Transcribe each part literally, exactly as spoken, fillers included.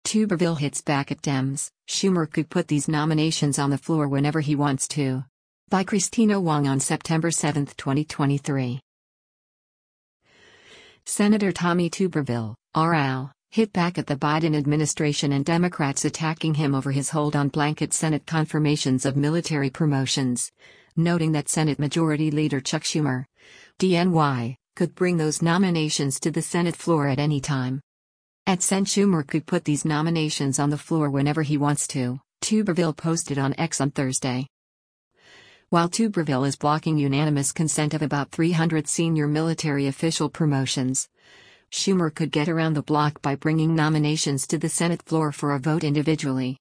Tuberville hits back at Dems. Schumer could put these nominations on the floor whenever he wants to. By Christina Wong on September seventh, twenty twenty-three. Senator Tommy Tuberville, R L, hit back at the Biden administration and Democrats attacking him over his hold on blanket Senate confirmations of military promotions, noting that Senate Majority Leader Chuck Schumer, D N Y, could bring those nominations to the Senate floor at any time. At Sen Schumer could put these nominations on the floor whenever he wants to, Tuberville posted on X on Thursday. While Tuberville is blocking unanimous consent of about three hundred senior military official promotions, Schumer could get around the block by bringing nominations to the Senate floor for a vote individually.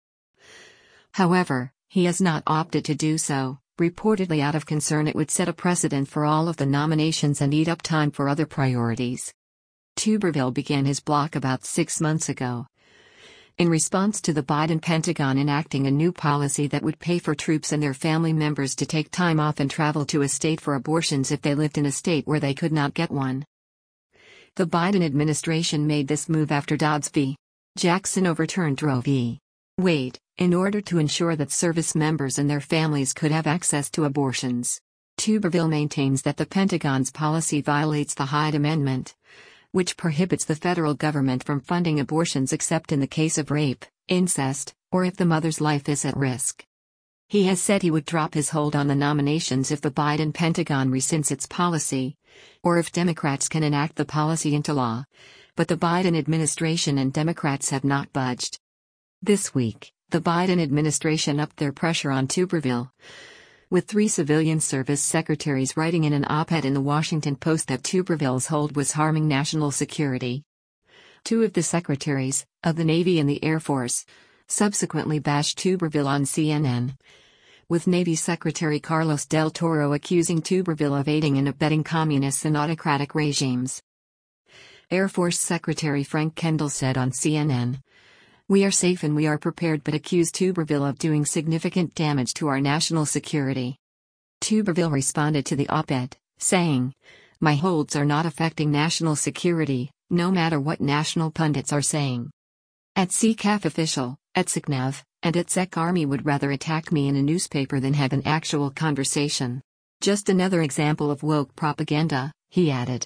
However, he has not opted to do so, reportedly out of concern it would set a precedent for all of the nominations and eat up time for other priorities. Tuberville began his block about six months ago, in response to the Biden Pentagon enacting a new policy that would pay for troops and their family members to take time off and travel to a state for abortions if they lived in a state where they could not get one. The Biden administration made this move after Dobbs v. Jackson overturned Roe v. Wade, in order to ensure that service members and their families could have access to abortions. Tuberville maintains that the Pentagon's policy violates the Hyde Amendment, which prohibits the federal government from funding abortions except in the case of rape, incest, or if the mother's life is at risk. He has said he would drop his hold on the nominations if the Biden Pentagon rescinds its policy, or if Democrats can enact the policy into law, but the Biden administration and Democrats have not budged. This week, the Biden administration upped their pressure on Tuberville, with three civilian service secretaries writing in an op-ed in the Washington Post that Tuberville's hold was harming national security. Two of the secretaries, of the Navy and the Air Force, subsequently bashed Tuberville on C N N, with Navy Secretary Carlos Del Toro accusing Tuberville of aiding and abetting communists and autocratic regimes. Air Force Secretary Frank Kendall said on C N N, "We are safe and we are prepared," but accused Tuberville of doing significant damage to our national security. Tuberville responded to the op-ed, saying, "My holds are not affecting national security, no matter what national pundits are saying. At C C A F official, at S C N A V, and at S E C Army would rather attack me in a newspaper than have an actual conversation. Just another example of woke propaganda," he added.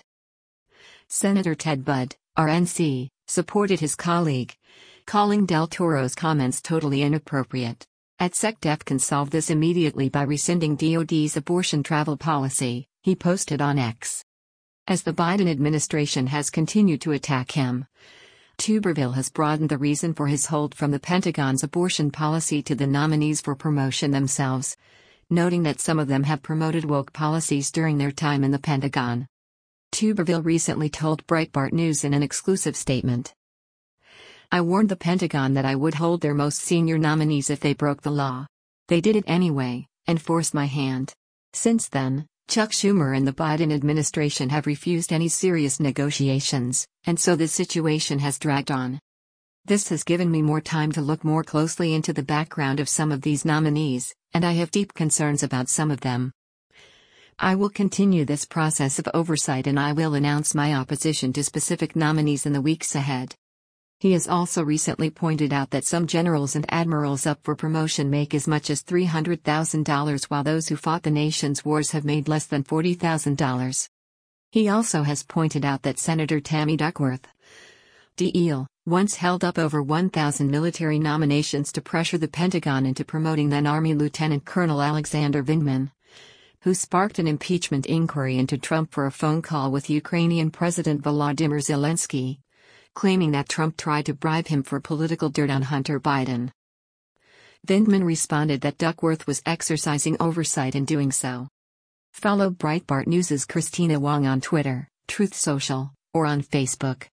Senator Ted Budd, R N C, supported his colleague, calling Del Toro's comments totally inappropriate. At SecDef can solve this immediately by rescinding D O D's abortion travel policy, he posted on X. As the Biden administration has continued to attack him, Tuberville has broadened the reason for his hold from the Pentagon's abortion policy to the nominees for promotion themselves, noting that some of them have promoted woke policies during their time in the Pentagon. Tuberville recently told Breitbart News in an exclusive statement, "I warned the Pentagon that I would hold their most senior nominees if they broke the law. They did it anyway, and forced my hand. Since then, Chuck Schumer and the Biden administration have refused any serious negotiations, and so this situation has dragged on. This has given me more time to look more closely into the background of some of these nominees, and I have deep concerns about some of them. I will continue this process of oversight and I will announce my opposition to specific nominees in the weeks ahead." He has also recently pointed out that some generals and admirals up for promotion make as much as three hundred thousand dollars while those who fought the nation's wars have made less than forty thousand dollars. He also has pointed out that Senator Tammy Duckworth, D L, once held up over one thousand military nominations to pressure the Pentagon into promoting then Army Lieutenant Colonel Alexander Vindman, who sparked an impeachment inquiry into Trump for a phone call with Ukrainian President Volodymyr Zelensky, claiming that Trump tried to bribe him for political dirt on Hunter Biden. Vindman responded that Duckworth was exercising oversight in doing so. Follow Breitbart News' Christina Wong on Twitter, Truth Social, or on Facebook.